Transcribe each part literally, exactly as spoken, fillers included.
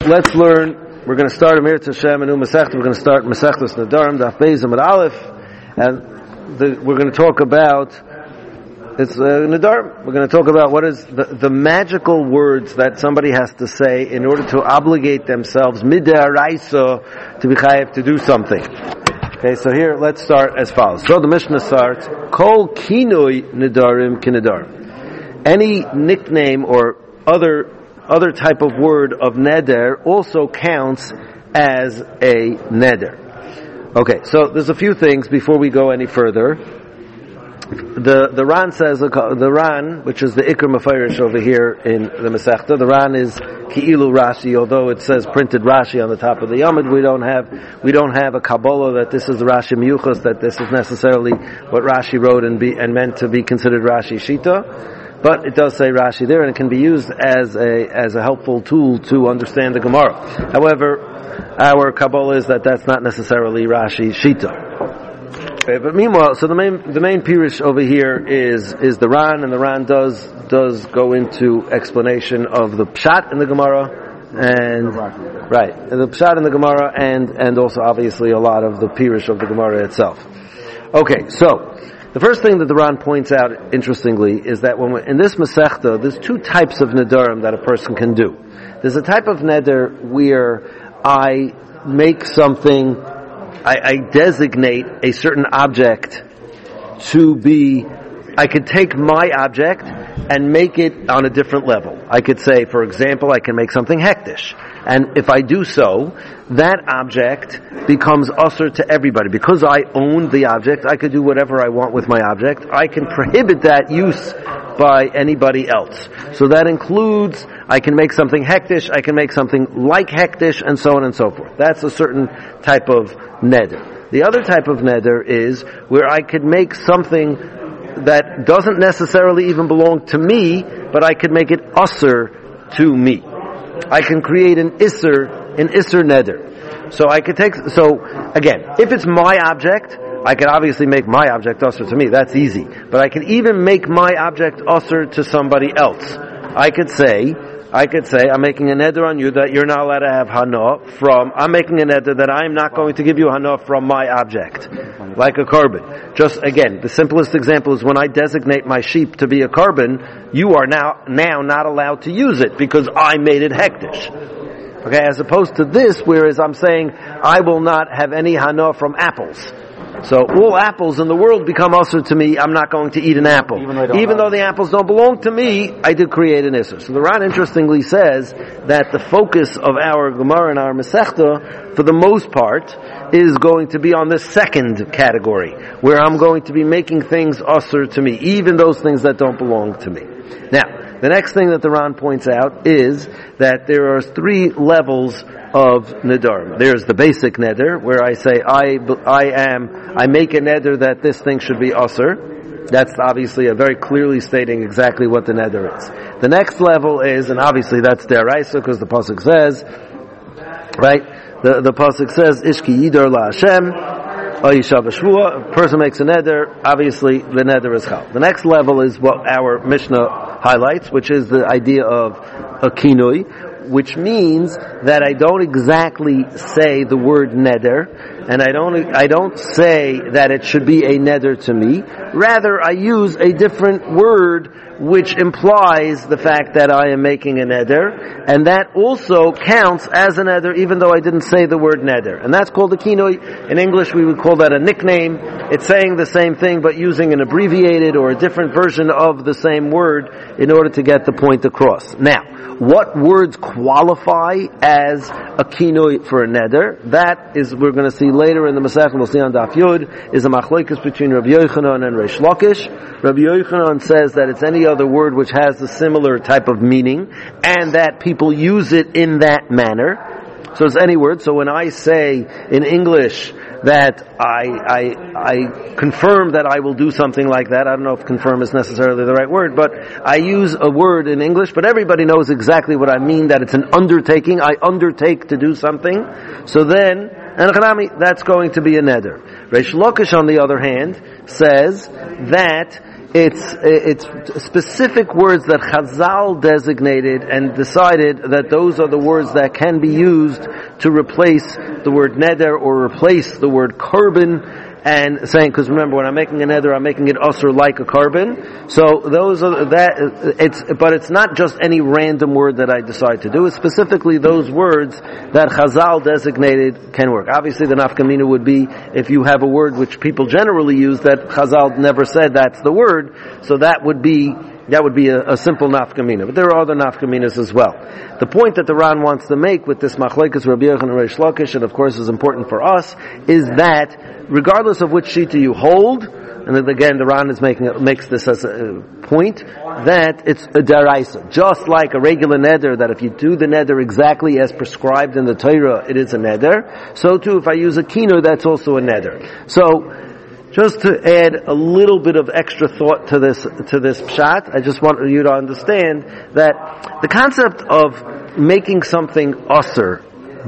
let's learn. We're going to start Amir Tashem and Masechta. We're going to start Masechtas Nadarim Daf Beis Amud Aleph, and the, we're going to talk about it's uh, Nadarim. We're going to talk about what is the, the magical words that somebody has to say in order to obligate themselves mid'araisa to be chayav to do something. Okay, so here let's start as follows. So the Mishnah starts: Kol kinoi Nadarim kinadarim. Any nickname or other other type of word of neder also counts as a neder. Okay, so there's a few things before we go any further. The the Ran says the Ran, which is the Ikar Mefarish over here in the Masechta. The Ran is Ki'ilu Rashi, although it says printed Rashi on the top of the Yamud. We don't have we don't have a Kabbalah that this is the Rashi Miyuchas, that this is necessarily what Rashi wrote and be and meant to be considered Rashi Shita. But it does say Rashi there, and it can be used as a as a helpful tool to understand the Gemara. However, our Kabbalah is that that's not necessarily Rashi Shita. Okay, but meanwhile, so the main the main pirush over here is is the Ran, and the Ran does does go into explanation of the Pshat in the Gemara, and right, and the Pshat in the Gemara, and and also obviously a lot of the pirush of the Gemara itself. Okay, so. The first thing that the Ran points out, interestingly, is that when we're, in this Masechta, there's two types of nedarim that a person can do. There's a type of neder where I make something, I, I designate a certain object to be, I could take my object and make it on a different level. I could say, for example, I can make something hektish. And if I do so, that object becomes usher to everybody. Because I own the object, I could do whatever I want with my object. I can prohibit that use by anybody else. So that includes, I can make something hektish, I can make something like hektish, and so on and so forth. That's a certain type of neder. The other type of neder is where I could make something that doesn't necessarily even belong to me, but I could make it usher to me. I can create an isser, an isser neder. So I could take, so again, if it's my object, I can obviously make my object usher to me. That's easy. But I can even make my object usher to somebody else. I could say, I could say, I'm making a neder on you that you're not allowed to have hana from, I'm making a neder that I'm not going to give you hana from my object. Like a carbon. Just again, the simplest example is when I designate my sheep to be a carbon, you are now, now not allowed to use it because I made it hektish. Okay, as opposed to this, whereas I'm saying, I will not have any hana from apples. So all apples in the world become usher to me. I'm not going to eat an apple. Even, Even though the apples don't belong to me, I did create an isser. So the Ran interestingly says that the focus of our Gemara and our Masechta, for the most part, is going to be on the second category, where I'm going to be making things usher to me, even those things that don't belong to me. Now, the next thing that the Ran points out is that there are three levels of neder. There's the basic neder, where I say, I, I am, I make a neder that this thing should be usher. That's obviously a very clearly stating exactly what the neder is. The next level is, and obviously that's deraisa, because the pasuk says, right, the, the pasuk says, Ishki yidor la Hashem, a person makes a neder, obviously the neder is chal. The next level is what our Mishnah highlights, which is the idea of a kinoi, which means that I don't exactly say the word neder, and I don't I don't say that it should be a neder to me. Rather, I use a different word which implies the fact that I am making a neder, and that also counts as a neder, even though I didn't say the word neder. And that's called a kinoi. In English, we would call that a nickname. It's saying the same thing, but using an abbreviated or a different version of the same word in order to get the point across. Now, what words qualify as a kinoi for a neder? That is, we're going to see later in the Masechta, we'll see on Daf Yud, is a machlokes between Rabbi Yochanan and Reish Lakish. Rabbi Yochanan says that it's any other word which has a similar type of meaning, and that people use it in that manner. So it's any word. So when I say in English that I, I, I confirm that I will do something like that, I don't know if confirm is necessarily the right word, but I use a word in English, but everybody knows exactly what I mean, that it's an undertaking. I undertake to do something. So then, and that's going to be a neder. Reish Lakish, on the other hand, says that It's it's specific words that Chazal designated and decided that those are the words that can be used to replace the word neder or replace the word korban. And saying, because remember, when I'm making a neder, I'm making it usher like a korban. So those are that. It's but it's not just any random word that I decide to do. It's specifically those words that Chazal designated can work. Obviously, the nafkamina would be if you have a word which people generally use that Chazal never said that's the word. So that would be. That would be a, a simple nafkamina. But there are other nafkaminas as well. The point that the Ran wants to make with this machlekes Rabbi Yochanan and Reish Lakish, and of course is important for us, is that regardless of which shita you hold, and then again the Ran is making makes this as a point, that it's a deraisa. Just like a regular neder, that if you do the neder exactly as prescribed in the Torah, it is a neder. So too, if I use a kino, that's also a neder. So, just to add a little bit of extra thought to this to this pshat, I just want you to understand that the concept of making something usher,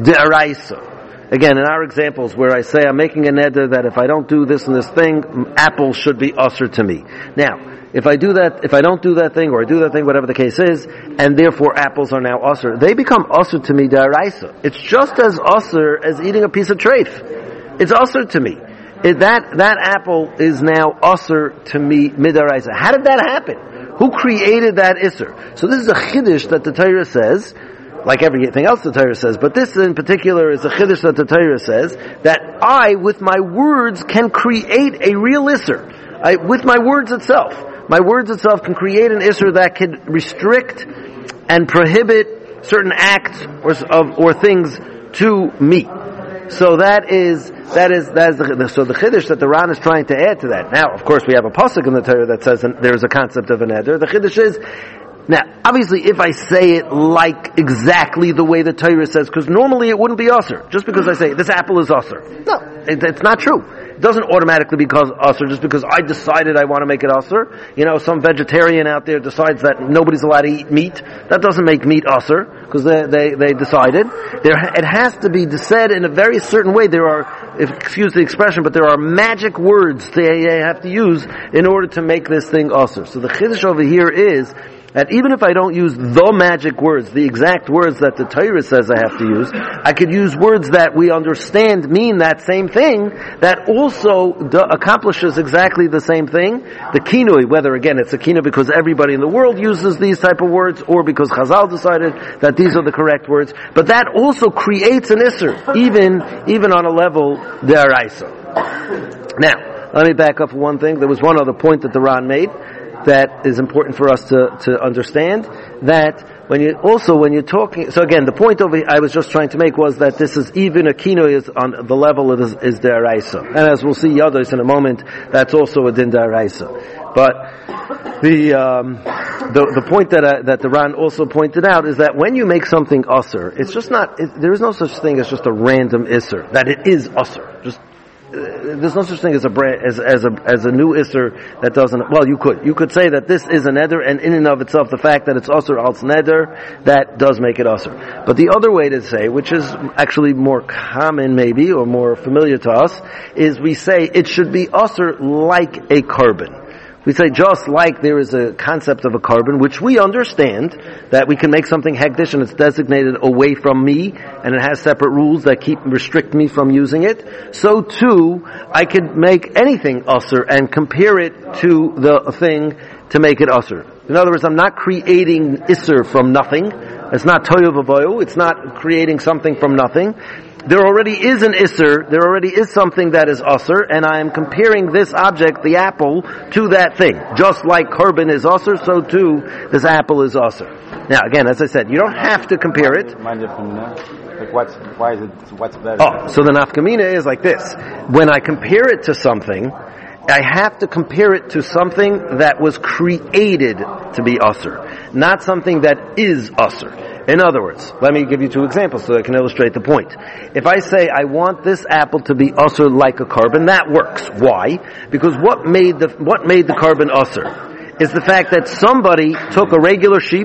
deraisa. Again, in our examples where I say I'm making a neder that if I don't do this and this thing, apples should be usher to me. Now, if I do that, if I don't do that thing or I do that thing, whatever the case is, and therefore apples are now usher, they become usher to me deraisa. It's just as usher as eating a piece of treif. It's usher to me. It, that that apple is now usher to me midaraisa. How did that happen? Who created that isser? So this is a chiddush that the Torah says, like everything else the Torah says, but this in particular is a chiddush that the Torah says, that I, with my words, can create a real isser. I, with my words itself. My words itself can create an isser that can restrict and prohibit certain acts or, of, or things to me. So that is, that is, that is the, so the chiddush that the Ran is trying to add to that. Now, of course, we have a pasuk in the Torah that says there is a concept of an eder. The chiddush is, now, obviously, if I say it like exactly the way the Torah says, because normally it wouldn't be usher, just because I say, this apple is usher. No, it, it's not true. It doesn't automatically become usher just because I decided I want to make it usher. You know, some vegetarian out there decides that nobody's allowed to eat meat. That doesn't make meat usher, because they, they, they decided. There, it has to be said in a very certain way. There are, if, excuse the expression, but there are magic words they, they have to use in order to make this thing usher. So the chiddush over here is that even if I don't use the magic words, the exact words that the Torah says I have to use, I could use words that we understand mean that same thing, that also do, accomplishes exactly the same thing. The kinoi, whether again it's a kinoi because everybody in the world uses these type of words, or because Chazal decided that these are the correct words, but that also creates an isser, even, even on a level deraisa. Now, let me back up for one thing. There was one other point that the Ran made that is important for us to, to understand, that when you, also when you're talking, so again, the point over I was just trying to make was that this is even a kino is on the level of is, is deraisa. And as we'll see others in a moment, that's also a din deraisa. But the, um, the, the point that, I, that the Ran also pointed out is that when you make something usser, it's just not, it, there is no such thing as just a random isser, that it is usser. Just, Uh, there's no such thing as a brand, as as a as a new isser that doesn't. Well, you could you could say that this is a neder, and in and of itself, the fact that it's usser als neder, that does make it usser. But the other way to say, which is actually more common, maybe, or more familiar to us, is we say it should be usser like a korban. We say just like there is a concept of a korban, which we understand that we can make something hekdesh and it's designated away from me, and it has separate rules that keep restrict me from using it. So too, I could make anything usser and compare it to the thing to make it usser. In other words, I'm not creating isser from nothing. It's not toyu v'voyu. It's not creating something from nothing. There already is an isser, there already is something that is usser, and I am comparing this object, the apple, to that thing. Just like korban is usser, so too this apple is usser. Now again, as I said, you don't have to compare it. Like what's, why is it, what's better? Oh, so the nafkamina is like this. When I compare it to something, I have to compare it to something that was created to be usser, not something that is usser. In other words, let me give you two examples so I can illustrate the point. If I say I want this apple to be usser like a korban, that works. Why? Because what made the what made the korban usser is the fact that somebody took a regular sheep,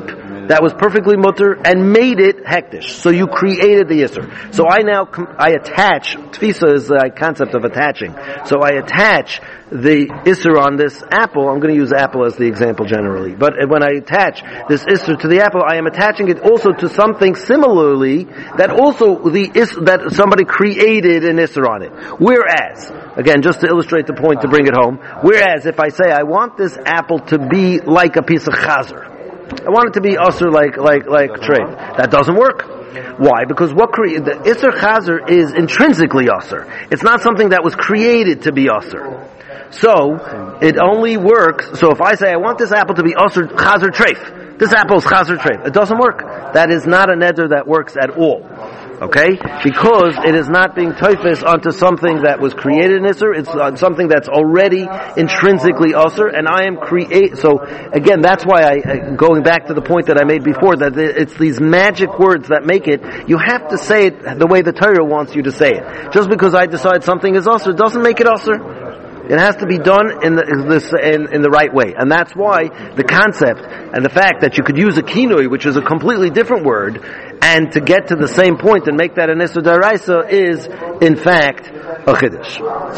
that was perfectly mutter and made it hektish. So you created the Isser. So I now, com- I attach, Tfisa is the concept of attaching. So I attach the Isser on this apple. I'm going to use apple as the example generally. But when I attach this Isser to the apple, I am attaching it also to something similarly that also the is that somebody created an Isser on it. Whereas, again, just to illustrate the point to bring it home, whereas if I say I want this apple to be like a piece of chazer, I want it to be usher like like like trade. That doesn't work. Why? Because what cre- the Isser chazer is intrinsically usher. It's not something that was created to be usher. So it only works. So if I say I want this apple to be usher chazer treif, this apple is chazer treif. It doesn't work. That is not a neder that works at all. Okay? Because it is not being toifis onto something that was created in Isser, it's on something that's already intrinsically Usser, and I am create, so again, that's why I, going back to the point that I made before, that it's these magic words that make it, you have to say it the way the Torah wants you to say it. Just because I decide something is Usser doesn't make it Usser. It has to be done in the in, in the right way, and that's why the concept and the fact that you could use a kinui, which is a completely different word, and to get to the same point and make that an Isser D'Oraisa is, in fact, a chiddush.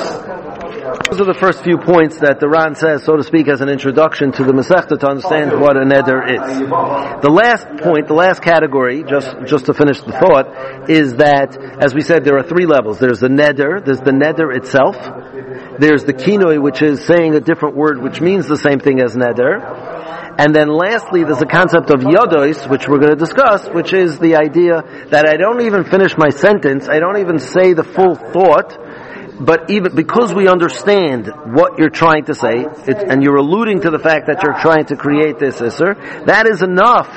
Those are the first few points that the Ran says, so to speak, as an introduction to the Masechta to understand what a neder is. The last point, the last category, just just to finish the thought, is that, as we said, there are three levels. There's the neder, there's the neder itself, there's the kinoi, which is saying a different word which means the same thing as neder, and then lastly there's the concept of yadois, which we're going to discuss, which is the idea that I don't even finish my sentence, I don't even say the full thought, but even because we understand what you're trying to say, it, and you're alluding to the fact that you're trying to create this Isser, that is enough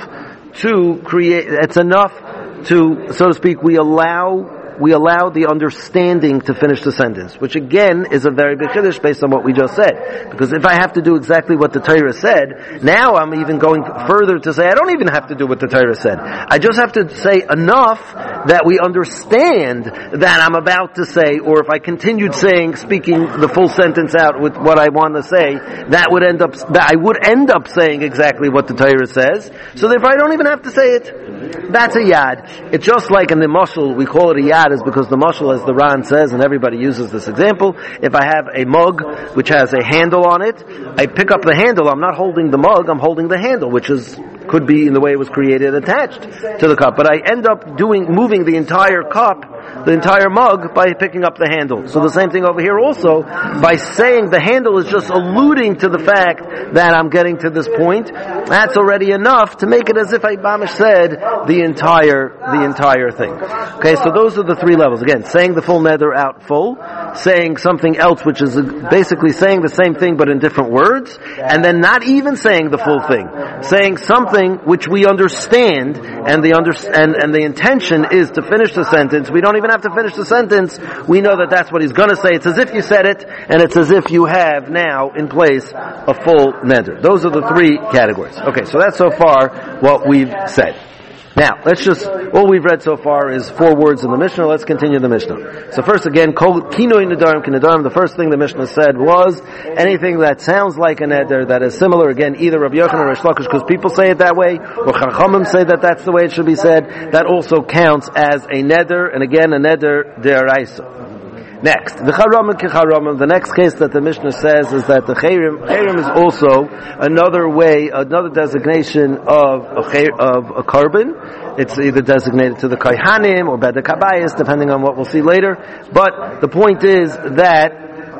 to create, it's enough to, so to speak, we allow we allow the understanding to finish the sentence, which again is a very big chiddush based on what we just said. Because if I have to do exactly what the Torah said, now I'm even going further to say I don't even have to do what the Torah said. I just have to say enough that we understand that I'm about to say, or if I continued saying, speaking the full sentence out with what I want to say, that would end up, that I would end up saying exactly what the Torah says. So therefore I don't even have to say it. That's a yad. It's just like in the mashal, we call it a yad, is because the mashal, as the Ran says, and everybody uses this example, if I have a mug which has a handle on it, I pick up the handle, I'm not holding the mug, I'm holding the handle, which is could be in the way it was created attached to the cup. But I end up doing, moving the entire cup, the entire mug, by picking up the handle. So the same thing over here also, by saying the handle is just alluding to the fact that I'm getting to this point, that's already enough to make it as if I Bamish said the entire, the entire thing. Okay, so those are the three levels. Again, saying the full neder out full, saying something else which is basically saying the same thing but in different words, and then not even saying the full thing. Saying something which we understand, and the under, and, and the intention is to finish the sentence. We don't even have to finish the sentence. We know that that's what he's going to say. It's as if you said it, and it's as if you have now in place a full neder. Those are the three categories. Okay, so that's so far what we've said. Now, let's just, all we've read so far is four words in the Mishnah. Let's continue the Mishnah. So first again, kinoi nedarim k'nedarim, the first thing the Mishnah said was anything that sounds like a neder, that is similar, again, either Rabbi Yochanan or Rish Lakish, because people say it that way, or Chachamim say that that's the way it should be said, that also counts as a neder, and again, a neder d'oraisa. Next, the Charamim Kicharamim, the next case that the Mishnah says is that the Chayrim, Chayrim is also another way, another designation of a, chayr, of a carbon. It's either designated to the Kaihanim or Beda Kabayas, depending on what we'll see later. But the point is that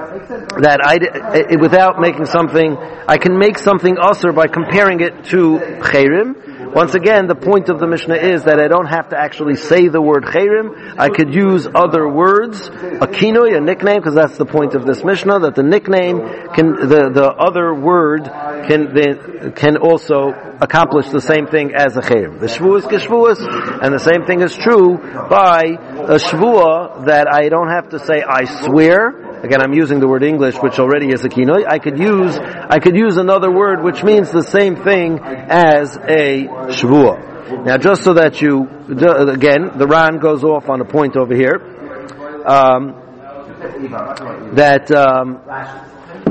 that I, without making something, I can make something usher by comparing it to Chayrim. Once again, the point of the Mishnah is that I don't have to actually say the word Chayrim. I could use other words, a kinoi, a nickname, because that's the point of this Mishnah, that the nickname can, the, the other word can, the, can also accomplish the same thing as a Chayrim. The Shvuah is Keshvuah, and the same thing is true by a Shvuah that I don't have to say I swear. Again, I'm using the word English, which already is a kinoi. I could use, I could use another word which means the same thing as a shvuah. Now, just so that you, again, the Ran goes off on a point over here, um, that, um,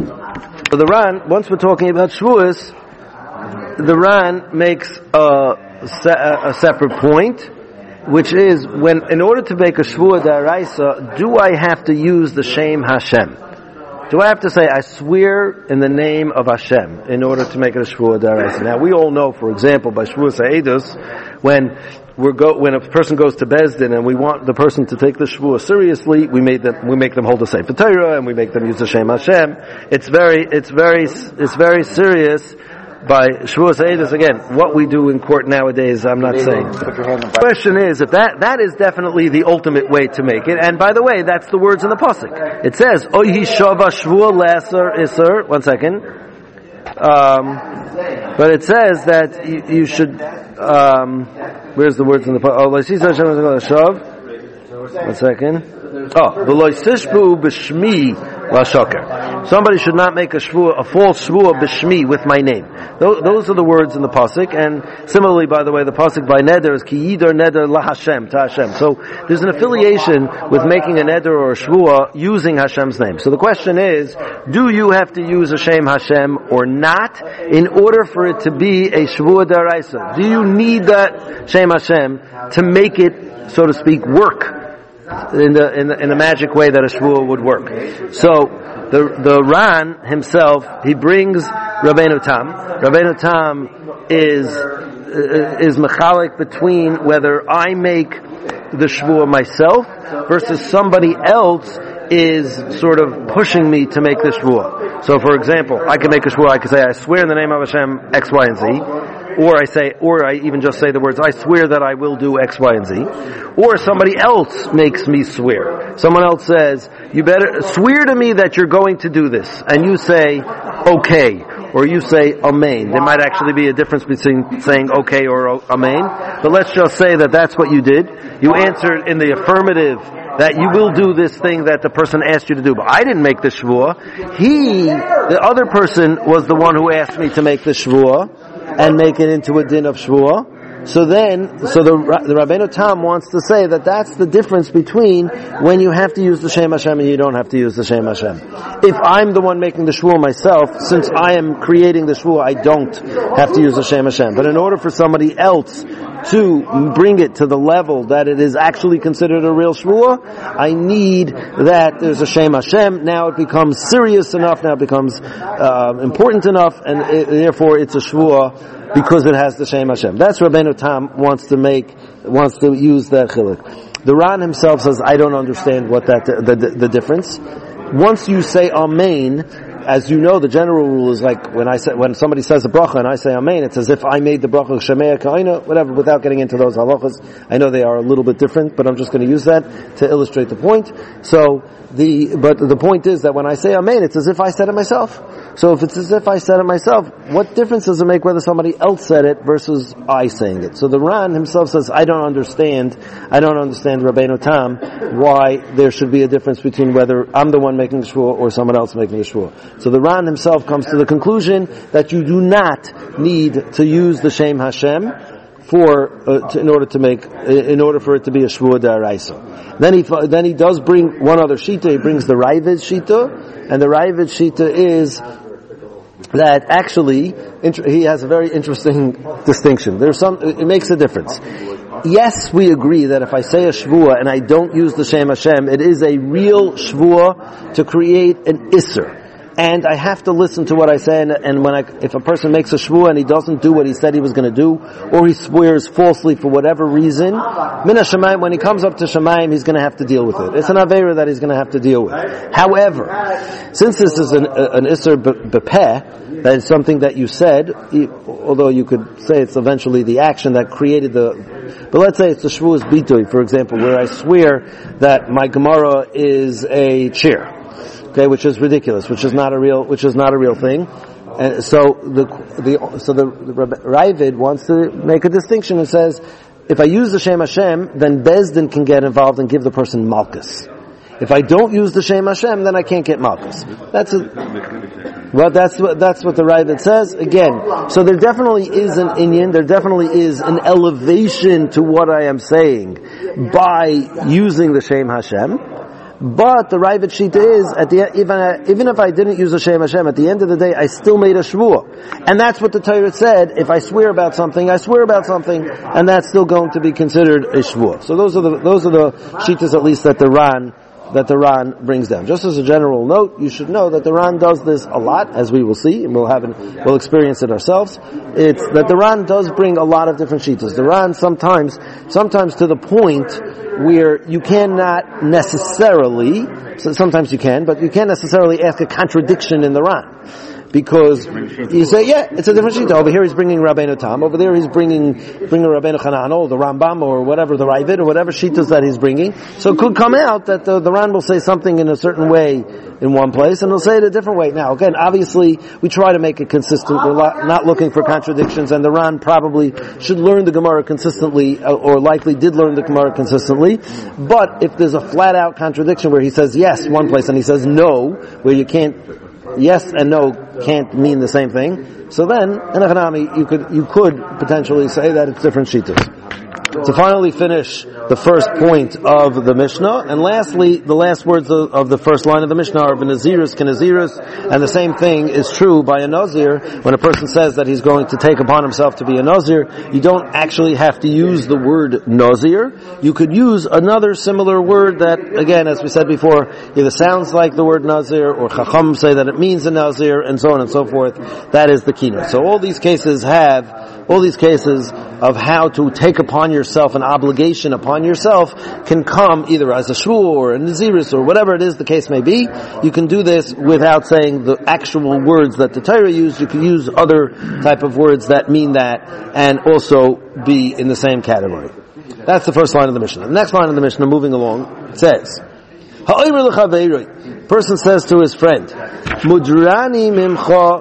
for the Ran, once we're talking about shvuahs, the Ran makes, uh, se- a separate point, which is when, in order to make a shvuah d'oraisa, do I have to use the Shem Hashem? Do I have to say, I swear in the name of Hashem in order to make it a shvuah d'oraisa? Now, we all know, for example, by shvuah ha'edus, when we're go, when a person goes to Bezdin and we want the person to take the shvuah seriously, we make them, we make them hold the Sefer Torah and we make them use the Shem Hashem. It's very, it's very, it's very serious. By Shavuos Eidos, again, what we do in court nowadays, I'm not saying. The question is, if that, that is definitely the ultimate way to make it, and by the way, that's the words in the Pasuk. It says, Ohi Shava Shvuah Laser Iser, one second, um, but it says that you, you should, um, where's the words in the Pasuk? Oh, one second. Oh, v'lo yisishbu b'shmi l'shoker. Somebody should not make a shvuah, a false shvuah b'shmi with my name. Those, those are the words in the pasuk. And similarly, by the way, the pasuk by neder is ki yidor neder laHashem, to Hashem. So there's an affiliation with making a neder or a shvuah using Hashem's name. So the question is, do you have to use a Shem Hashem or not in order for it to be a shvuah d'oraisa? Do you need that Shem Hashem to make it, so to speak, work in the in the in the magic way that a shvuah would work? So the the Ran himself, he brings Rabbeinu Tam. Rabbeinu Tam is uh, is mechalik between whether I make the shvuah myself versus somebody else is sort of pushing me to make the shvuah. So, for example, I can make a shvuah. I can say, I swear in the name of Hashem X, Y, and Z. Or I say, or I even just say the words, I swear that I will do X, Y, and Z. Or somebody else makes me swear. Someone else says, you better swear to me that you're going to do this. And you say, okay. Or you say, amen. There might actually be a difference between saying okay or amen. But let's just say that that's what you did. You answered in the affirmative that you will do this thing that the person asked you to do. But I didn't make the shvuah. He, the other person, was the one who asked me to make the shvuah and make it into a din of shvuah. So then, so the, the Rabbeinu Tam wants to say that that's the difference between when you have to use the Shem Hashem and you don't have to use the Shem Hashem. If I'm the one making the shvuah myself, since I am creating the shvuah, I don't have to use the Shem Hashem. But in order for somebody else to bring it to the level that it is actually considered a real shvuah, I need that there's a Shem Hashem. Now it becomes serious enough, now it becomes uh, important enough, and it, therefore it's a shvuah because it has the Shem Hashem. That's Rabbeinu Tam wants to make, wants to use that chiluk. The Ran himself says, I don't understand what that, the, the, the difference. Once you say Amen, as you know, the general rule is like when I say, when somebody says a bracha and I say Amen, it's as if I made the bracha Shemea Ka'ina, whatever, without getting into those halachas. I know they are a little bit different, but I'm just going to use that to illustrate the point. So, the, but the point is that when I say Amen, it's as if I said it myself. So if it's as if I said it myself, what difference does it make whether somebody else said it versus I saying it? So the Ran himself says, I don't understand, I don't understand Rabbeinu Tam, why there should be a difference between whether I'm the one making the shvuah or someone else making the shvuah. So the Ran himself comes to the conclusion that you do not need to use the Shem Hashem for uh, to, in order to make in order for it to be a shvuah d'oraisa. Then he then he does bring one other shita. He brings the Ravid shita, and the Ravid shita is that actually he has a very interesting distinction. There's some it makes a difference. Yes, we agree that if I say a shvuah and I don't use the Shem Hashem, it is a real shvuah to create an isser. And I have to listen to what I say, and, and when I, if a person makes a shvuah and he doesn't do what he said he was going to do, or he swears falsely for whatever reason, Mina Shamayim, when he comes up to Shamayim, he's going to have to deal with it. It's an Aveira that he's going to have to deal with. However, since this is an, an Isser Bepeh, that is something that you said, although you could say it's eventually the action that created the, but let's say it's the Shvuah's Bitui, for example, where I swear that my Gemara is a chair. Okay, which is ridiculous, which is not a real, which is not a real thing. And so the, the, so the, the Ravid wants to make a distinction and says, if I use the Shem Hashem, then Bezdin can get involved and give the person Malkus. If I don't use the Shem Hashem, then I can't get Malkus. That's a, well, that's what, that's what the Ravid says. Again, so there definitely is an inyan, there definitely is an elevation to what I am saying by using the Shem Hashem. But the Ravid Shita is, at the even even if I didn't use Hashem Hashem, at the end of the day, I still made a shvuah. And that's what the Torah said, if I swear about something, I swear about something, and that's still going to be considered a shvuah. So those are the, those are the Shitas at least that the Ran that the Ran brings down. Just as a general note, you should know that the Ran does this a lot, as we will see, and we'll have an, we'll experience it ourselves. It's that the Ran does bring a lot of different shitas. The Ran sometimes, sometimes to the point where you cannot necessarily, so sometimes you can, but you can't necessarily ask a contradiction in the Ran. Because you say, yeah, it's a different shita. Over here he's bringing Rabbeinu Tam. Over there he's bringing bringing Rabbeinu Chananel, or the Rambam, or whatever, the Ravid, or whatever shitas that he's bringing. So it could come out that the, the Ran will say something in a certain way in one place, and he'll say it a different way. Now, again, obviously, we try to make it consistent. We're lo- not looking for contradictions, and the Ran probably should learn the Gemara consistently, or likely did learn the Gemara consistently. But if there's a flat-out contradiction where he says yes one place, and he says no, where you can't, yes and no can't mean the same thing. So then, in a Hanami, you could you could potentially say that it's different shitas. To finally finish the first point of the Mishnah, and lastly, the last words of, of the first line of the Mishnah are "V'nazirus k'nazirus," and the same thing is true by a Nazir. When a person says that he's going to take upon himself to be a Nazir, you don't actually have to use the word Nazir. You could use another similar word that, again, as we said before, either sounds like the word Nazir, or Chacham say that it means a Nazir, and so on and so forth. That is the keynote. So all these cases have, all these cases of how to take upon yourself an obligation upon yourself can come either as a shvuah or a naziris or whatever it is the case may be. You can do this without saying the actual words that the Torah used. You can use other type of words that mean that and also be in the same category. That's the first line of the Mishnah. The next line of the Mishnah, moving along, says, person says to his friend, Mudrani mimcha,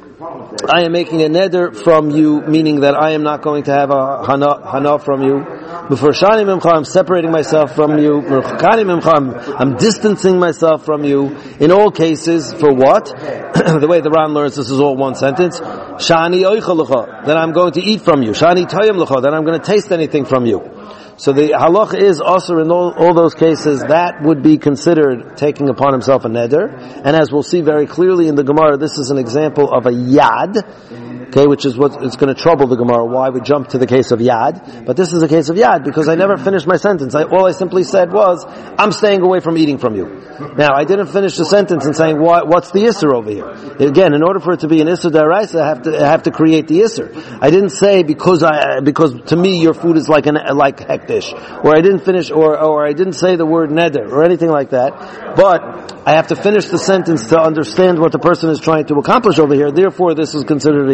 I am making a neder from you, meaning that I am not going to have a hana, hana from you. B'farshani mimcha, I'm separating myself from you. B'rchakani mimcha, I'm, I'm distancing myself from you. In all cases, for what? The way the Ran learns, this is all one sentence. Shani oichel lecha, that I'm going to eat from you. Shani toyem lecha, that I'm going to taste anything from you. So the halach is also in all, all those cases, that would be considered taking upon himself a neder. And as we'll see very clearly in the Gemara, this is an example of a yad, okay, which is what is going to trouble the Gemara, why we jump to the case of yad. But this is a case of yad, because I never finished my sentence. I, all I simply said was, I'm staying away from eating from you. Now, I didn't finish the sentence in saying, what, what's the Isser over here? Again, in order for it to be an Isser D'Oraisa, I have to, I have to create the Isser. I didn't say, because I, because to me your food is like an, like hektish, or I didn't finish, or, or I didn't say the word neder, or anything like that. But I have to finish the sentence to understand what the person is trying to accomplish over here. Therefore, this is considered a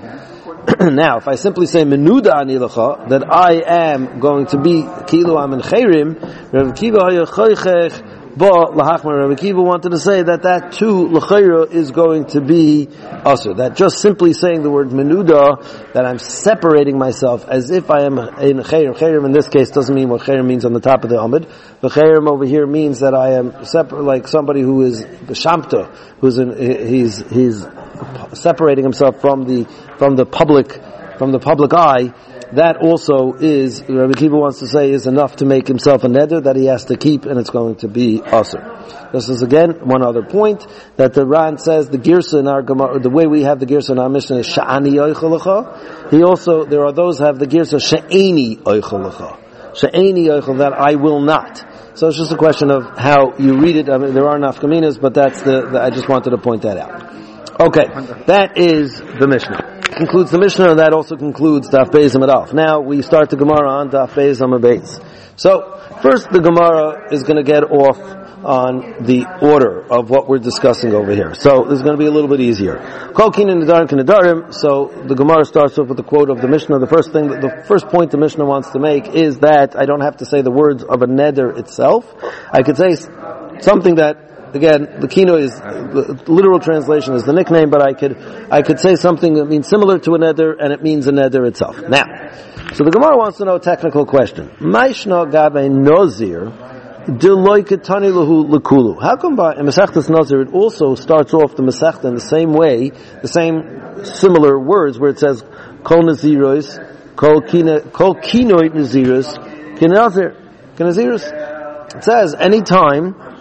yad. Now, if I simply say menuda ani lecha, that I am going to be kilo am in chayrim, Rav Kiva hayachoichech ba lahachmer. Rav Kiva wanted to say that that too l'chayra is going to be usher. That just simply saying the word menuda, that I'm separating myself as if I am in chayrim. Chayrim in this case doesn't mean what chayrim means on the top of the amud. But chayrim over here means that I am separate, like somebody who is b'shamta, who's in, he's he's separating himself from the from the public from the public eye. That also is, Rabbi Kiva wants to say, is enough to make himself a neder that he has to keep, and it's going to be asur. This is again one other point that the Ran says the girsa in our Gemara, the way we have the girsa in our Mishnah is sha'ani oichel. He also, there are those who have the girsa she'eni oichel. She'eni oichel, that I will not. So it's just a question of how you read it. I mean, there are nafkaminas, but that's the, the I just wanted to point that out. Okay, that is the Mishnah. Concludes the Mishnah, and that also concludes Daf Beis Amud Aleph. Now we start the Gemara on Daf Beis Amud Beis. So first, the Gemara is going to get off on the order of what we're discussing over here. So this is going to be a little bit easier. Kol kinin nedarim k'nedarim. So the Gemara starts off with the quote of the Mishnah. The first thing, the first point the Mishnah wants to make is that I don't have to say the words of a neder itself. I could say something that, again, the kino is, the literal translation is the nickname, but I could, I could say something that means similar to a neder, and it means a neder itself. Now, so the Gemara wants to know a technical question. Maishna gabe nozir, deloy ketani lahu lekulu. How come by in Masechtas Nazir it also starts off the Masechta in the same way, the same similar words, where it says, kol naziros, kol kino, kol kinoit naziros, kinazir, kinazirus. It says, any time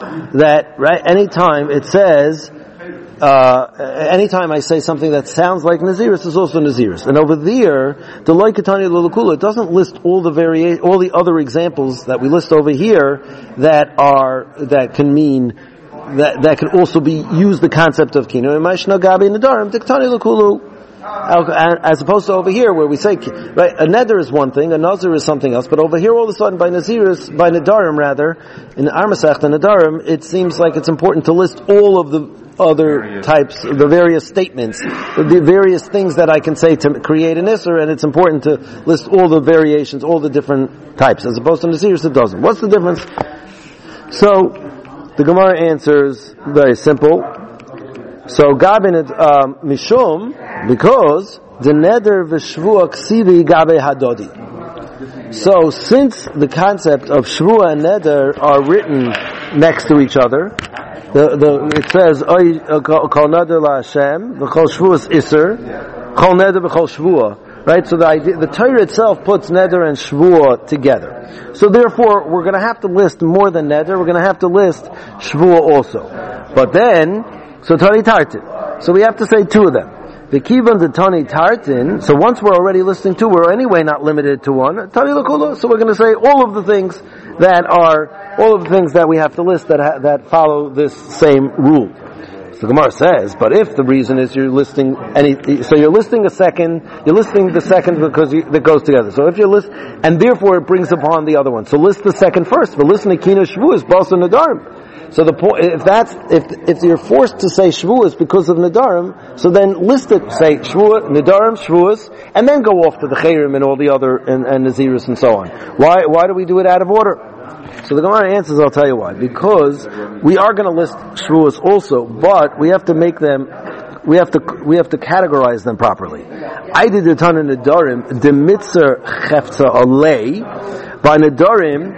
that, right, anytime it says, uh, anytime I say something that sounds like Nazirus is also Nazirus. And over there, the Loi Ketani Lulukula, it doesn't list all the varia- all the other examples that we list over here that are, that can mean, that, that can also be, use the concept of Kinu. As opposed to over here where we say, right, a neder is one thing, a nazir is something else, but over here all of a sudden by nazirus, by nedarim rather, in our Masechta nedarim, it seems like it's important to list all of the other types, the various statements, the various things that I can say to create an isser, and it's important to list all the variations, all the different types, as opposed to nazirus it doesn't. What's the difference? So, the Gemara answers, very simple. So, Gabin um, Mishum, because the neder v'shvua ksivi gabe hadodi. So, since the concept of shvua and neder are written next to each other, the, the, it says, kol neder la Hashem, v'chol shvuas iser, kol neder v'chol shvua. Right? So the idea, the Torah itself puts neder and shvua together. So therefore, we're going to have to list more than neder, we're going to have to list shvua also. But then, so Tani Tartin. So we have to say two of them. The Kivan the Tani Tartin, so once we're already listing two, we're anyway not limited to one. Tani Lakula, so we're going to say all of the things that are, all of the things that we have to list that ha- that follow this same rule. So the Gemara says, but if the reason is you're listing any, so you're listing a second, you're listing the second because you, that goes together. So if you list, and therefore it brings upon the other one. So list the second first. But listen to Kina Shavuos, Basa Nadarim. So the point, if that's, if, if you're forced to say Shavuos because of Nadarim, so then list it, say Shavuos, Nadarim, Shavuos, and then go off to the Chayrim and all the other, and, and Nazirus and so on. Why, why do we do it out of order? So the Gemara answers, I'll tell you why. Because we are going to list Shavuos also, but we have to make them, we have to, we have to categorize them properly. I did the Tana Nadarim, the Mitzer Chefza Alei. By Nadarim,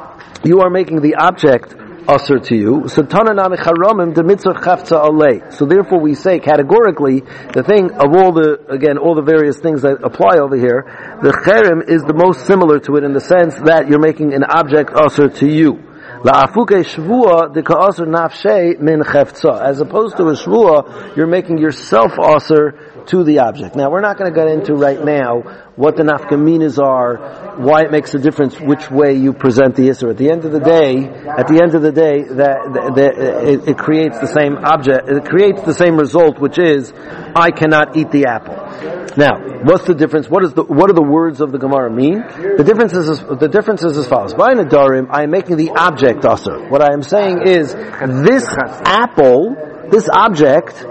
you are making the object Asr to you. So Tana Nami Charamim, the Mitzer Chefza Alei. So therefore we say categorically, the thing of all the, again, all the various things that apply over here, the Cherem is the most similar to it in the sense that you're making an object Asr to you. La'afuke shvua de ka'asr nafshei min chefza. As opposed to a shvua, you're making yourself asr to the object. Now, we're not going to get into right now what the nafkaminas are, why it makes a difference which way you present the isser. At the end of the day, at the end of the day, that, that it, it creates the same object, it creates the same result, which is, I cannot eat the apple. Now, what's the difference? What is the, what do the words of the Gemara mean? The difference is, as, the difference is as follows. By Nadarim, I am making the object asr. What I am saying is, this apple, this object,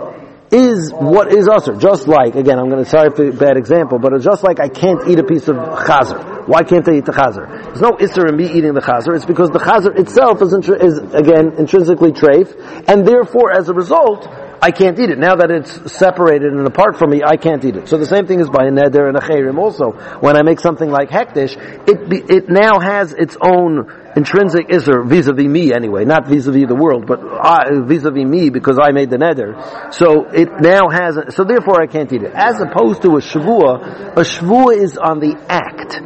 is what is asr. Just like, again, I'm going to, sorry for a bad example, but it's just like I can't eat a piece of chazer. Why can't I eat the chazer? There's no isser in me eating the chazer. It's because the chazer itself is, intri- is again, intrinsically treif, and therefore, as a result, I can't eat it. Now that it's separated and apart from me, I can't eat it. So the same thing is by a neder and a chayrim also. When I make something like hektish, it be, it now has its own intrinsic isser vis-a-vis me anyway, not vis-a-vis the world, but I, vis-a-vis me because I made the neder. So it now has, a, so therefore I can't eat it. As opposed to a shavua, a shavua is on the act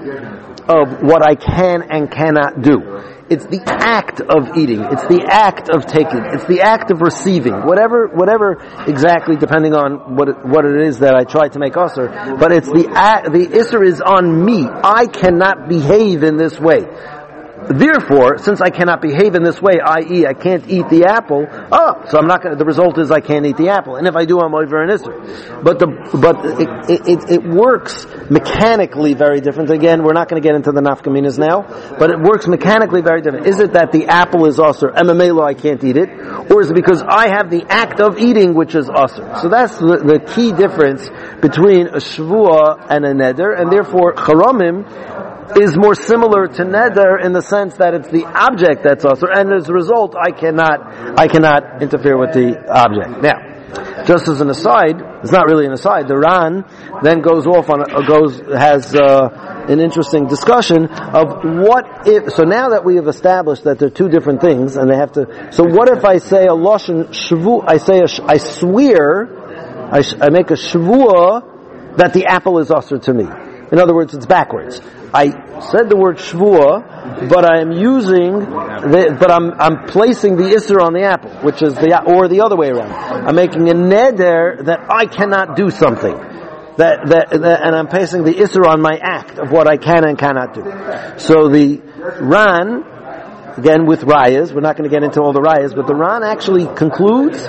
of what I can and cannot do. It's the act of eating. It's the act of taking. It's the act of receiving. Whatever, whatever exactly, depending on what it, what it is that I try to make usher. But it's the act, the isser is on me. I cannot behave in this way. Therefore, since I cannot behave in this way, that is, I can't eat the apple. Oh, so I'm not going. The result is I can't eat the apple, and if I do, I'm over an isser. But the but it it, it works mechanically very different. Again, we're not going to get into the nafkaminas now, but it works mechanically very different. Is it that the apple is usher, emamelo I can't eat it, or is it because I have the act of eating which is usher? So that's the, the key difference between a shvua and a neder, and therefore charamim is more similar to neder in the sense that it's the object that's usher, and as a result, I cannot, I cannot interfere with the object. Now, just as an aside, it's not really an aside. The Ran then goes off on, a, goes has uh, an interesting discussion of what if. So now that we have established that they're two different things, and they have to. So what if I say a lashon shvu? I say a, I swear, I, sh, I make a shvua that the apple is usher to me. In other words, it's backwards. I said the word shvuah, but I am using, the, but I'm I'm placing the isser on the apple, which is the or the other way around. I'm making a neder that I cannot do something, that that, that and I'm placing the isser on my act of what I can and cannot do. So the Ran, again with rayas, we're not going to get into all the rayas, but the Ran actually concludes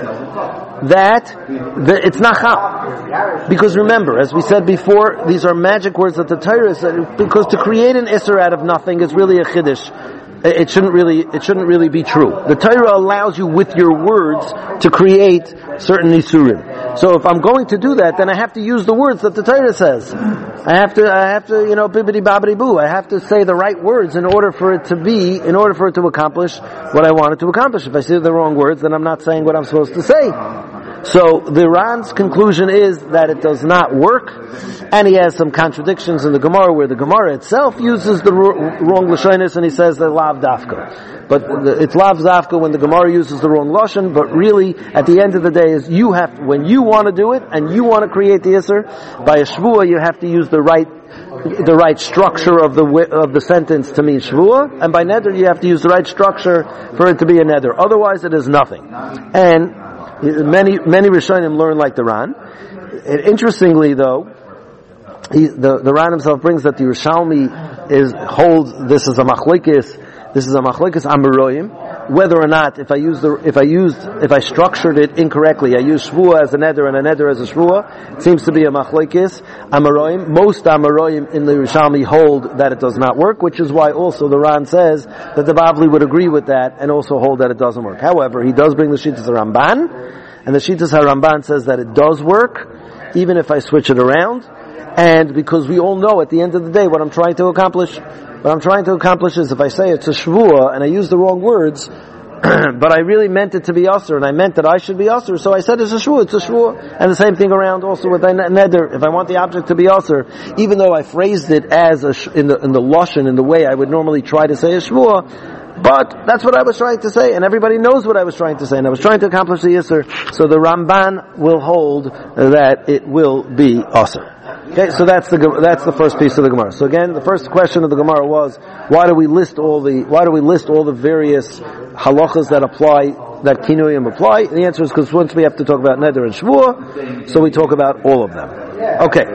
that the, it's nachal. Because remember, as we said before, these are magic words that the Torah said, because to create an isser out of nothing is really a chiddush. It shouldn't really, it shouldn't really be true. The Torah allows you with your words to create certain isurim. So if I'm going to do that, then I have to use the words that the Torah says. I have to, I have to, you know, bibbidi bobbidi boo. I have to say the right words in order for it to be, in order for it to accomplish what I wanted to accomplish. If I say the wrong words, then I'm not saying what I'm supposed to say. So the Ran's conclusion is that it does not work, and he has some contradictions in the Gemara where the Gemara itself uses the wrong lashonis, and he says that lav dafka. But the, it's lav dafka when the Gemara uses the wrong lashon. But really, at the end of the day, is you have when you want to do it and you want to create the isser by a shvuah, you have to use the right the right structure of the of the sentence to mean shvuah, and by neder you have to use the right structure for it to be a neder. Otherwise, it is nothing. And Many many Rishonim learn like the Ran. Interestingly, though, he, the the Ran himself brings that the Yerushalmi is holds this is a machlekes. This is a machlekes Amoraim. Whether or not, if I used the if I used if I structured it incorrectly, I used shvuah as a neder and a neder as a shvuah. It seems to be a machlekes Amoraim. Most Amoraim in the Yerushalmi hold that it does not work, which is why also the Ran says that the Bavli would agree with that and also hold that it doesn't work. However, he does bring the Shittas Ramban, and the Shittas HaRamban says that it does work, even if I switch it around. And because we all know at the end of the day what I'm trying to accomplish, what I'm trying to accomplish is if I say it's a shvuah and I use the wrong words, but I really meant it to be usher, and I meant that I should be usher, so I said it's a shvuah, it's a shvuah. And the same thing around also with neder. If I want the object to be usher, even though I phrased it as a sh- in the in the lashon, in the way I would normally try to say a shvuah, but that's what I was trying to say, and everybody knows what I was trying to say, and I was trying to accomplish the isser. So the Ramban will hold that it will be usher. Okay, so that's the that's the first piece of the Gemara. So again, the first question of the Gemara was, why do we list all the why do we list all the various halachas that apply, that kinuyim apply? And the answer is because once we have to talk about neder and shvuah, so we talk about all of them. Okay.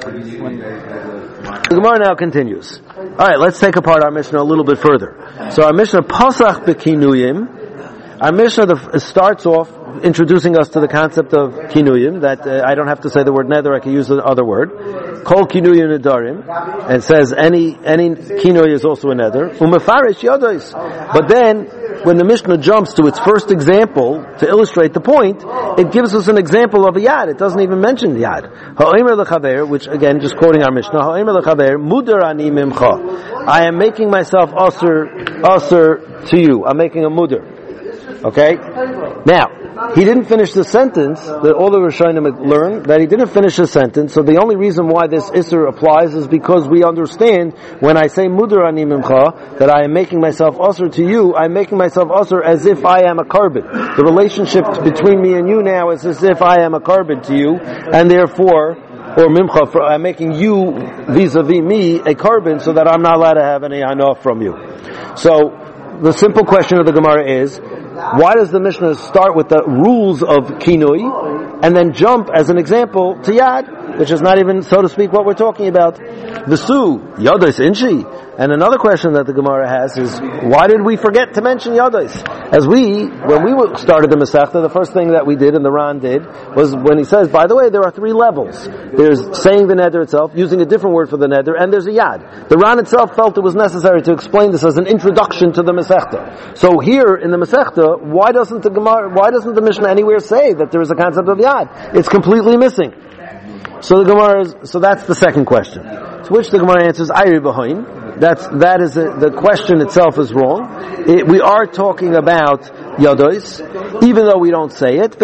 The Gemara now continues. All right, let's take apart our Mishnah a little bit further. So our Mishnah pasach bekinuyim. Our Mishnah the, starts off introducing us to the concept of kinuyim, that uh, I don't have to say the word neder, I can use the other word. Kol kinuyim nedarim, and says any any kinuy is also a neder. Umefarish yados. But then, when the Mishnah jumps to its first example to illustrate the point, it gives us an example of a yad. It doesn't even mention yad. Ha'omer lechaver, which again, just quoting our Mishnah, ha'omer lechaver, mudar ani mimcha. I am making myself usher, usher to you. I'm making a mudar. Okay? Now, he didn't finish the sentence, that all the Rishonim learned that he didn't finish the sentence, so the only reason why this Isser applies is because we understand when I say Mudar ani mimcha, that I am making myself usher to you, I'm making myself usher as if I am a carbon. The relationship between me and you now is as if I am a carbon to you, and therefore, or mimcha, for, I'm making you vis-a-vis me a carbon so that I'm not allowed to have any hana from you. So, the simple question of the Gemara is, why does the Mishnah start with the rules of kinui and then jump as an example to yad, which is not even, so to speak, what we're talking about? V'su, yados inchi. And another question that the Gemara has is, why did we forget to mention yados? As we, when we started the Masechta, the first thing that we did and the Ran did was when he says, by the way, there are three levels. There's saying the neder itself, using a different word for the neder, and there's a yad. The Ran itself felt it was necessary to explain this as an introduction to the Masechta. So here in the Masechta, why doesn't the Gemara, why doesn't the Mishnah anywhere say that there is a concept of yad? It's completely missing. So the Gemara is, so that's the second question. To which the Gemara answers, Ayri B'hoin. That's, that is a, the question itself is wrong. It, we are talking about yados, even though we don't say it.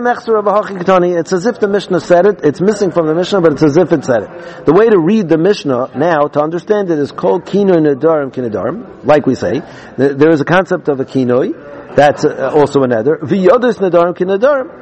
It's as if the Mishnah said it. It's missing from the Mishnah, but it's as if it said it. The way to read the Mishnah now, to understand it, is called kinoi nedarim kinedarim. Like we say, there is a concept of a kinoi, that's also a neder. V'yados nedarim kinedarim.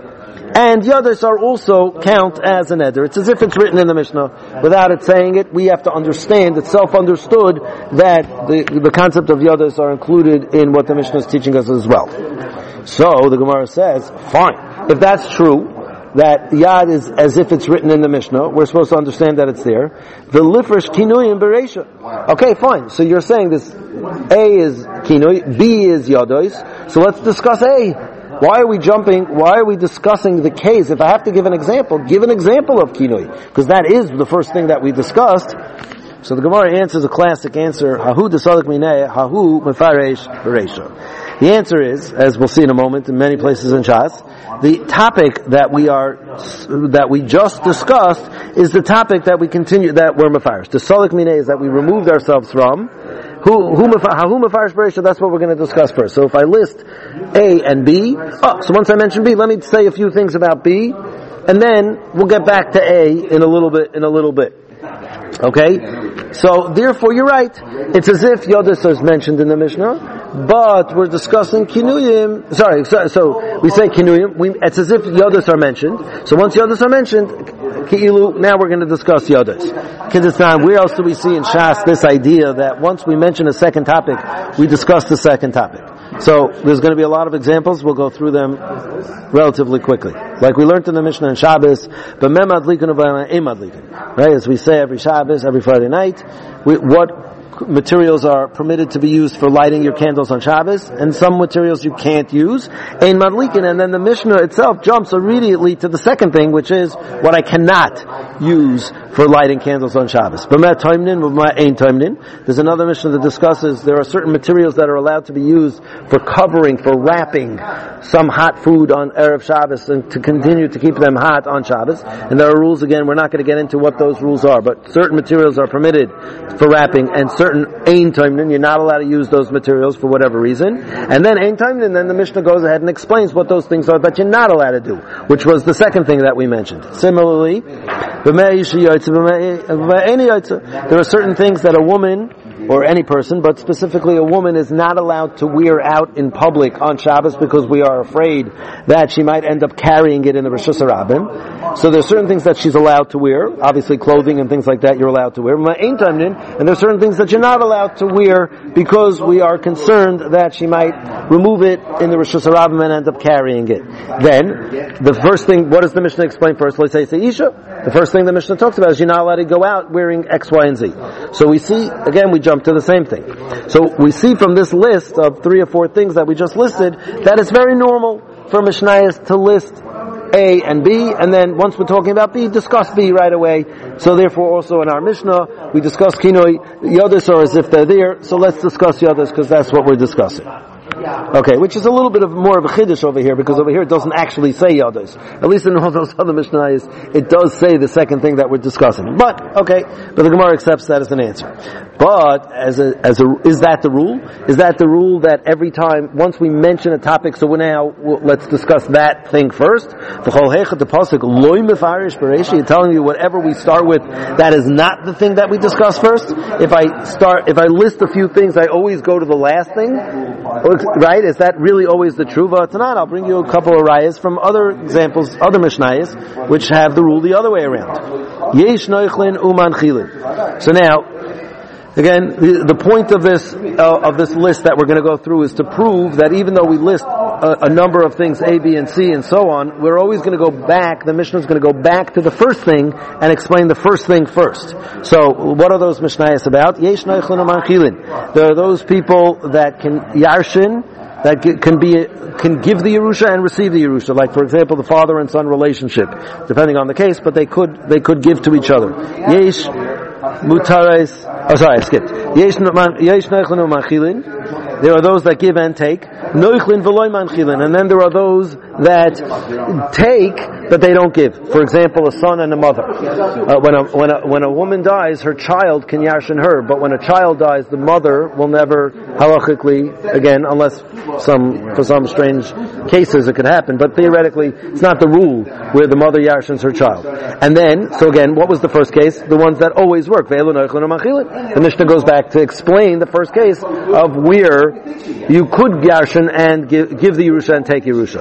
And Yodos are also count as an eder. It's as if it's written in the Mishnah. Without it saying it, we have to understand, it's self-understood that the, the concept of Yodos are included in what the Mishnah is teaching us as well. So, the Gemara says, fine. If that's true, that Yad is as if it's written in the Mishnah, we're supposed to understand that it's there. The Lifresh Kinuyim Bereisha. Okay, fine. So you're saying this A is Kinui, B is Yodos. So let's discuss A. Why are we jumping, why are we discussing the case? If I have to give an example, give an example of Kinui. Because that is the first thing that we discussed. So the Gemara answers a classic answer, Hahu Desadik Mineh, Hahu Mefaresh Bereisha. The answer is, as we'll see in a moment, in many places in Shas, the topic that we are, that we just discussed is the topic that we continue, that we're mefarish. The solik mineh is that we removed ourselves from. Who, who, who mefarish bereisha, that's what we're going to discuss first. So if I list A and B, oh, so once I mention B, let me say a few things about B, and then we'll get back to A in a little bit, in a little bit. Okay? So, therefore, you're right. It's as if Yodos is mentioned in the Mishnah, but we're discussing Kinuyim. Sorry, so, so we say Kinuyim. We, it's as if Yodos are mentioned. So once Yodos are mentioned, Ki'ilu, now we're going to discuss Yodos. Kiddustan, where else do we see in Shas this idea that once we mention a second topic, we discuss the second topic? So, there's going to be a lot of examples. We'll go through them relatively quickly. Like we learned in the Mishnah in Shabbos, but mem adlikin u'b'em adlikin. Right? As we say every Shabbos, every Friday night, we, what materials are permitted to be used for lighting your candles on Shabbos, and some materials you can't use. Ein madlikin, and then the Mishnah itself jumps immediately to the second thing, which is what I cannot use for lighting candles on Shabbos. There's another Mishnah that discusses there are certain materials that are allowed to be used for covering, for wrapping some hot food on Erev Shabbos and to continue to keep them hot on Shabbos. And there are rules, again, we're not going to get into what those rules are, but certain materials are permitted for wrapping, and certain Ein Taimnin, you're not allowed to use those materials for whatever reason. And then Ein Taimnin, then the Mishnah goes ahead and explains what those things are that you're not allowed to do, which was the second thing that we mentioned. Similarly, there are certain things that a woman, or any person, but specifically a woman, is not allowed to wear out in public on Shabbos because we are afraid that she might end up carrying it in the Rosh Hashanah. So there's certain things that she's allowed to wear, obviously clothing and things like that you're allowed to wear. And there's certain things that you're not allowed to wear because we are concerned that she might remove it in the Rosh Hashanah and end up carrying it. Then, the first thing, what does the Mishnah explain first? Let's say it's Isha. The first thing the Mishnah talks about is you're not allowed to go out wearing X, Y, and Z. So we see, again, we jump to the same thing. So we see from this list of three or four things that we just listed that it's very normal for Mishnayos to list A and B, and then once we're talking about B, discuss B right away. So therefore also in our Mishnah, we discuss Kinoi, Yodos are as if they're there, so let's discuss Yodos because that's what we're discussing. Okay, which is a little bit of more of a chiddush over here, because over here it doesn't actually say Yodos. At least in all those other Mishnayos, it does say the second thing that we're discussing. But, okay, but the Gemara accepts that as an answer. But, as a, as a, is that the rule? Is that the rule that every time, once we mention a topic, so we're now, we'll, let's discuss that thing first? You're telling me whatever we start with, that is not the thing that we discuss first? If I start, if I list a few things, I always go to the last thing? Right? Is that really always the truva? It's not. I'll bring you a couple of rayas from other examples, other Mishnayos, which have the rule the other way around. Yesh noichlin uman chilin. So now, again, the, the point of this uh, of this list that we're going to go through is to prove that even though we list a, a number of things, A, B, and C, and so on, we're always going to go back, the Mishnah is going to go back to the first thing and explain the first thing first. So, what are those Mishnayos about? Yesh noichlin uman chilin. There are those people that can yarshin, that can be, can give the Yerusha and receive the Yerusha. Like, for example, the father and son relationship, depending on the case, but they could, they could give to each other. Yesh mutares, oh sorry, I skipped. Yesh noichlin uman chilin. There are those that give and take. Noichlin v'loy manchilin. And then there are those that take, but they don't give. For example, a son and a mother. Uh, when a, when a, when a woman dies, her child can yarshin her, but when a child dies, the mother will never, halachically, again, unless some, for some strange cases it could happen, but theoretically, it's not the rule where the mother yarshins her child. And then, so again, what was the first case? The ones that always work. The Mishnah goes back to explain the first case of where you could yarshin and give, give the Yerusha and take Yerusha.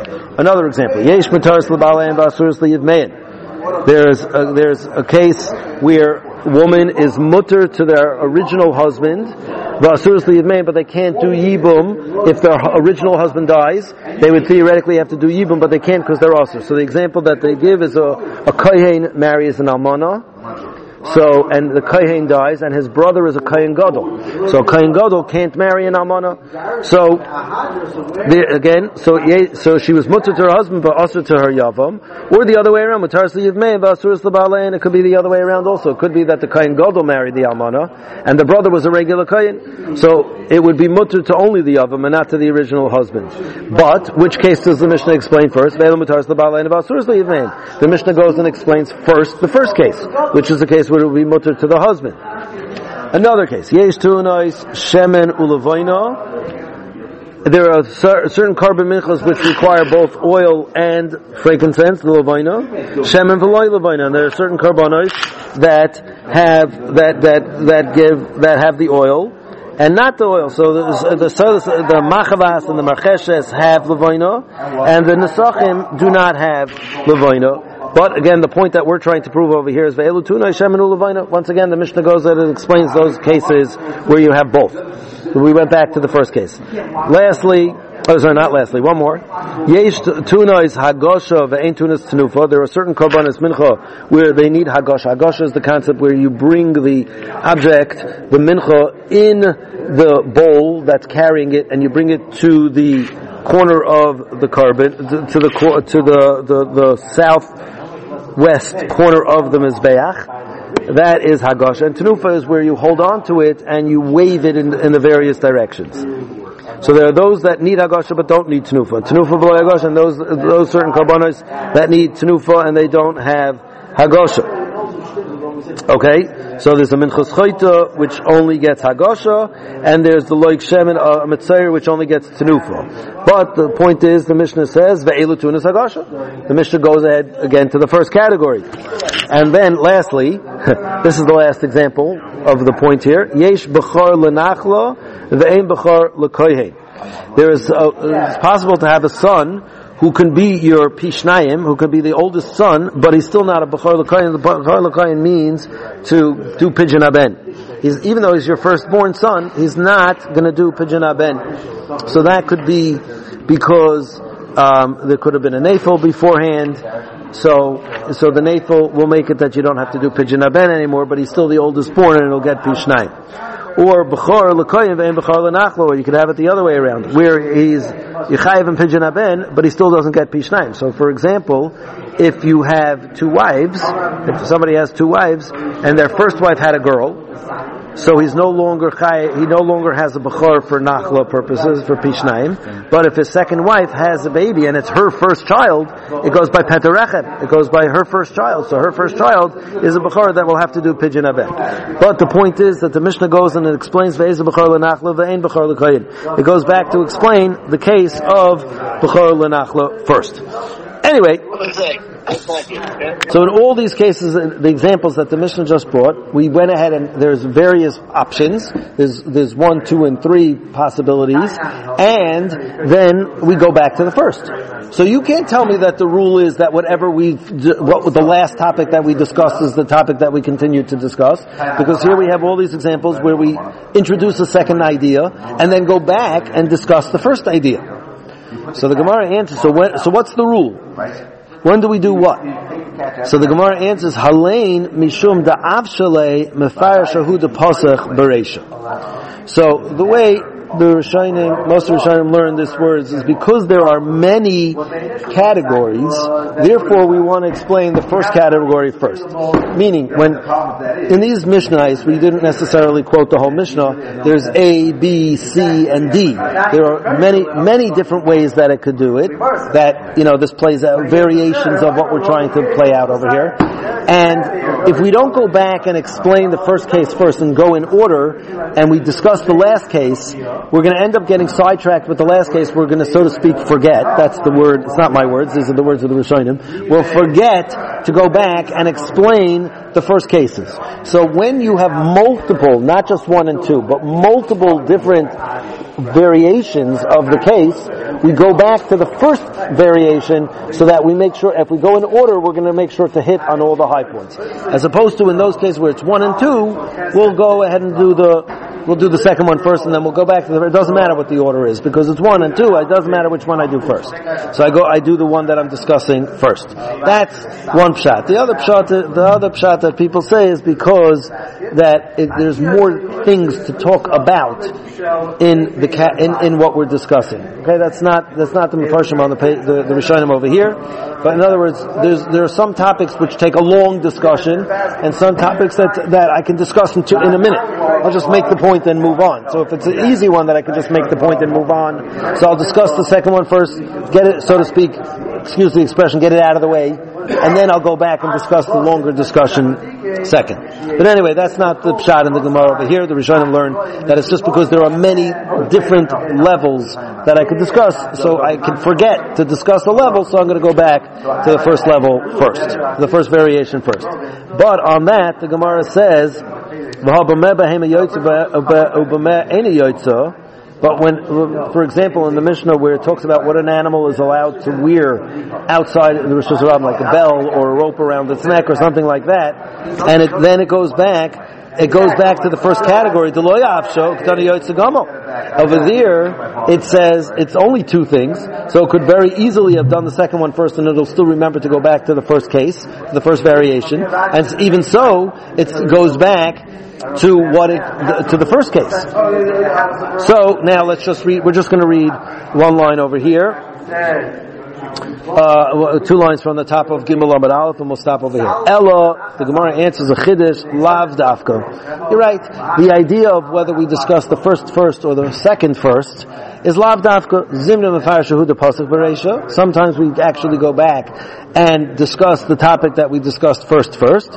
another example. Yesh mataris l'balei and ba'asuros liyivmein. There's a, there's a case where a woman is mutter to their original husband, but they can't do yibum if their original husband dies. They would theoretically have to do yibum, but they can't because they're also. So the example that they give is a, a kohen marries an almana. So, and the kohen dies, and his brother is a kohen gadol. So, kohen gadol can't marry an almana. So, the, again, so so she was mutter to her husband, but also to her yavam, or the other way around. Mutaris liyivmei, v'asuros l'balei, and it could be the other way around also. It could be that the kohen gadol married the almana, and the brother was a regular kohen. So, it would be mutter to only the yavam and not to the original husband. But which case does the Mishnah explain first? The Mishnah goes and explains first the first case, which is the case where it will be mutter to the husband. Another case, yesh tu'unos shemen ulavoina. There are certain carbon minchas which require both oil and frankincense, the lavoina, shemen v'loy lavoina, and there are certain carbonos that have that that that give that have the oil and not the oil. So the the, the, the machavas and the marcheshes have lavoina, and the nesachim do not have lavoina. But again, the point that we're trying to prove over here is ve'elu tunai shemen ulavaina. Once again, the Mishnah goes and it explains those cases where you have both. So we went back to the first case. Lastly, oh, sorry, not lastly, one more. Yesh tunais hagosha ve'ein tunas tenufa. There are certain korbanos mincha where they need hagosha. Hagosha is the concept where you bring the object, the mincha, in the bowl that's carrying it, and you bring it to the corner of the carbon, to the to the the, the southwest corner of the mizbeach. That is hagosha, and tenufa is where you hold on to it and you wave it in, in the various directions. So there are those that need hagosha but don't need tenufa. Tenufa below hagosha, and those those certain karbanos that need tenufa and they don't have hagosha. Okay, so there's a minchas chayta which only gets hagosha, and there's the loik shemen uh, mitzayir which only gets tenufa. But the point is, the Mishnah says ve'elu tunas hagosha. The Mishnah goes ahead again to the first category, and then lastly, this is the last example of the point here. Yesh b'char lenachla ve'ein b'char lekohen. There is a, it's possible to have a son who can be your pishnayim, who can be the oldest son, but he's still not a b'char l'kohen. The b'char l'kohen means to do pidyon haben. He's, even though he's your firstborn son, he's not going to do pidyon haben. So that could be because um, there could have been a nafel beforehand. So, so the nafel will make it that you don't have to do pidyon haben anymore, but he's still the oldest born, and it'll get pishnayim. Or b'char l'kohen ve'en b'char l'nachlo, or you could have it the other way around, where he's yichayev and pidyon haben, but he still doesn't get pishnayim. So, for example, if you have two wives, if somebody has two wives, and their first wife had a girl, so he's no longer chay, he no longer has a b'char for nachla purposes, for pishnayim. But if his second wife has a baby and it's her first child, it goes by petarechet. It goes by her first child. So her first child is a b'char that will have to do pidyon haben. But the point is that the Mishnah goes and it explains ve'ez b'char l'nachla ve'ein b'char l'kohen. It goes back to explain the case of b'char l'nachla first. Anyway, so in all these cases, the examples that the Mishnah just brought, we went ahead and there's various options. There's there's one, two, and three possibilities, and then we go back to the first. So you can't tell me that the rule is that whatever we, what the last topic that we discussed is the topic that we continue to discuss, because here we have all these examples where we introduce a second idea and then go back and discuss the first idea. So the Gemara answers. So when, so what's the rule? When do we do what? So the Gemara answers, Halein mishum da'av shalei mefar shahu de pasach bereisha. So the way the Rishonim, most of the Rishonim learn this words is because there are many categories, therefore we want to explain the first category first. Meaning, when, in these Mishnahs, we didn't necessarily quote the whole Mishnah, there's A, B, C, and D. There are many, many different ways that it could do it, that, you know, this plays out, variations of what we're trying to play out over here. And if we don't go back and explain the first case first and go in order, and we discuss the last case, we're going to end up getting sidetracked with the last case. We're going to, so to speak, forget. That's the word. It's not my words. These are the words of the Rishonim. We'll forget to go back and explain the first cases. So when you have multiple, not just one and two, but multiple different variations of the case, we go back to the first variation so that we make sure, if we go in order, we're going to make sure to hit on all the high points. As opposed to in those cases where it's one and two, we'll go ahead and do the We'll do the second one first, and then we'll go back to the. It doesn't matter what the order is because it's one and two. It doesn't matter which one I do first. So I go. I do the one that I'm discussing first. That's one pshat. The other pshat, the other pshat that people say is because that it, there's more things to talk about in the ca- in, in what we're discussing. Okay, that's not that's not the Mefarshim on the page, the, the Rishonim over here. But in other words, there's there are some topics which take a long discussion, and some topics that that I can discuss in, two, in a minute. I'll just make the point and move on. So if it's an easy one that I can just make the point and move on, so I'll discuss the second one first, get it, so to speak, excuse the expression, get it out of the way, and then I'll go back and discuss the longer discussion second. But anyway, that's not the pshat in the Gemara over here. The Rishonim learned that it's just because there are many different levels that I could discuss, so I can forget to discuss the level, so I'm going to go back to the first level first, the first variation first. But on that, the Gemara says, but when, for example, in the Mishnah where it talks about what an animal is allowed to wear outside the Rosh Hashanah, like a bell or a rope around its neck or something like that, and it, then it goes back, it goes back to the first category, over there, it says it's only two things, so it could very easily have done the second one first and it'll still remember to go back to the first case, the first variation, and even so, it goes back to what it, to the first case. So now let's just read, we're just going to read one line over here. Uh, two lines from the top of Gimel Amud Aleph, and we'll stop over here. Ella, the Gemara answers a chiddush, lav dafka. You're right. The idea of whether we discuss the first first or the second first is lav dafka. Zimna mefarshahu the pasuk bereisha. Sometimes we actually go back and discuss the topic that we discussed first first.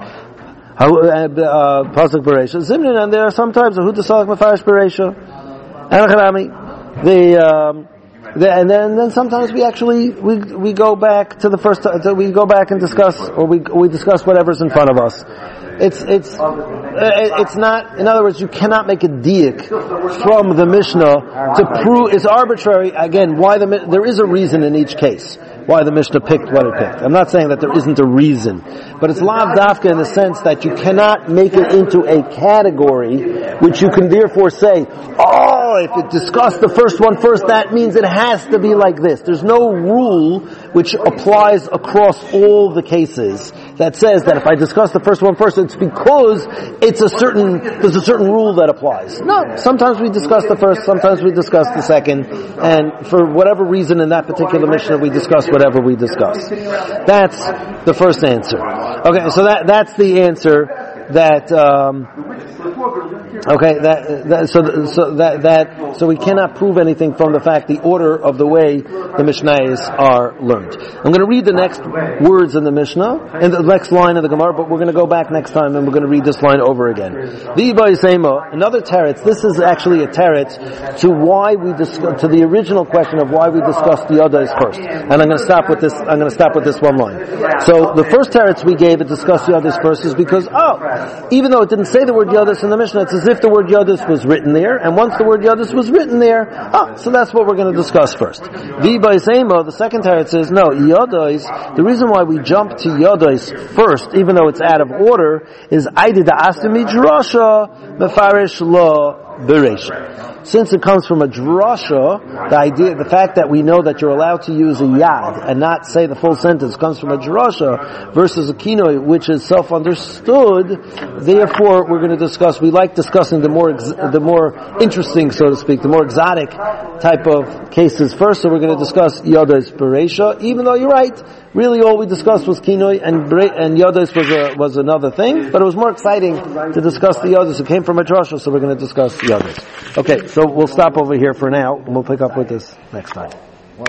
Pasuk bereisha. Zimna, and there are sometimes a hudasalak mefarish bereisha. Anacharami. The um, The, and then, and then sometimes we actually we we go back to the first. To, we go back and discuss, or we we discuss whatever's in front of us. It's it's it's not. In other words, you cannot make a diak from the Mishnah to prove it's arbitrary. Again, why the there is a reason in each case why the Mishnah picked what it picked. I'm not saying that there isn't a reason, but it's lav dafka in the sense that you cannot make it into a category which you can therefore say, oh, if it discussed the first one first, that means it has to be like this. There's no rule which applies across all the cases that says that if I discuss the first one first, it's because it's a certain, there's a certain rule that applies. No, sometimes we discuss the first, sometimes we discuss the second, and for whatever reason in that particular Mishnah, we discuss whatever we discuss. That's the first answer. Okay, so that, that's the answer that, um, okay, that, that so so that that so we cannot prove anything from the fact the order of the way the Mishnayos are learned. I'm going to read the next words in the Mishnah and the next line of the Gemara, but we're going to go back next time and we're going to read this line over again. The Ibaisema, another teretz. This is actually a teretz to why we discuss to the original question of why we discussed the Yodas first. And I'm going to stop with this. I'm going to stop with this one line. So the first teretz we gave to discuss the Yodas first is because oh. even though it didn't say the word Yodis in the Mishnah, it's as if the word Yodis was written there, and once the word Yodis was written there, oh, so that's what we're going to discuss first. V'baisemo, the second teretz says, no, Yodis, the reason why we jump to Yodis first, even though it's out of order, is Aidi da'asta midrasha mefarish lo bereisha. Since it comes from a drasha, the idea, the fact that we know that you're allowed to use a yad and not say the full sentence comes from a drasha versus a kinoi, which is self-understood. Therefore, we're going to discuss. We like discussing the more ex, the more interesting, so to speak, the more exotic type of cases first. So we're going to discuss yodas bereisha. Even though you're right, really all we discussed was kinoi and and yodas was a, was another thing, but it was more exciting to discuss the yodas. It came from a drasha, so we're going to discuss yodas. Okay, so we'll stop over here for now, and we'll pick up with this next time.